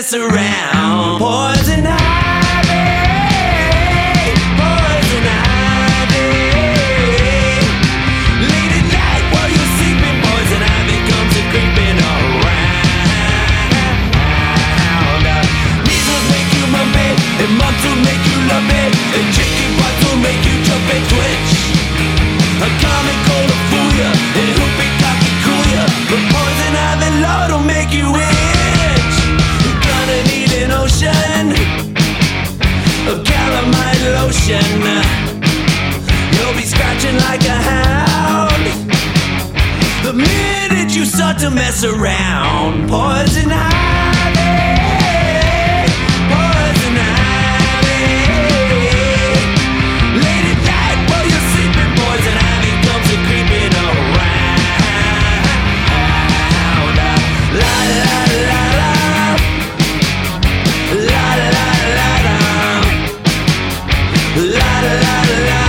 mess around. Poison ivy, poison ivy. Late at night while you're sleeping, poison ivy comes a creeping around. Measles make you mumpy, and mumps will make you lumpy, and chicken pox will make you jump and twitch. A common cold will fool ya, and whooping cock will cool ya, but poison ivy Lord will make you itch. You're gonna need an ocean of calamine lotion. You'll be scratching like a hound the minute you start to mess around. Poison ivy, poison ivy. Late at night while you're sleeping, poison ivy comes a creeping around. La la la la, la la la la, la la la la.